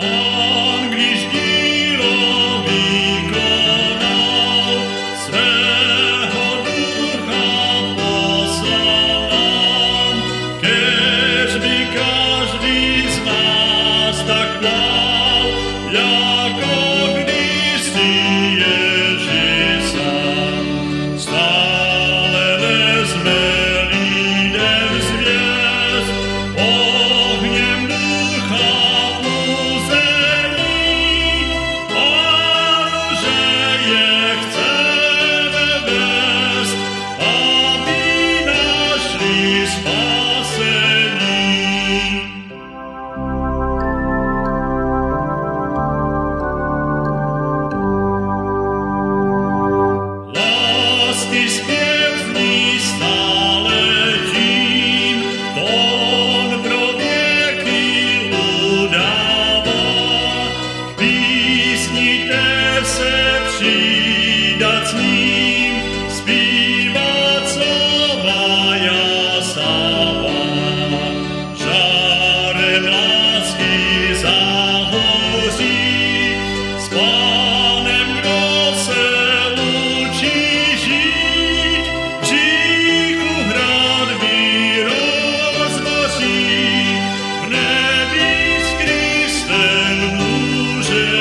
On, když dílo vykonal, svého ducha poslal nám, kež by každý z nás tak dal, jako kdysi Ježíš sám. Stále vezme lidem zvěst, ohněm ducha uzení, že je chceme vést, aby našli spasení. Lásky zpěv zní stále tím, to on pro věky udává. K písni té se přidat s ním, zpívat slova jasává. Žárem lásky zahoří, s Pánem, kdo se učí žít, říchu hradby rozvaří, v nebi s Kristem může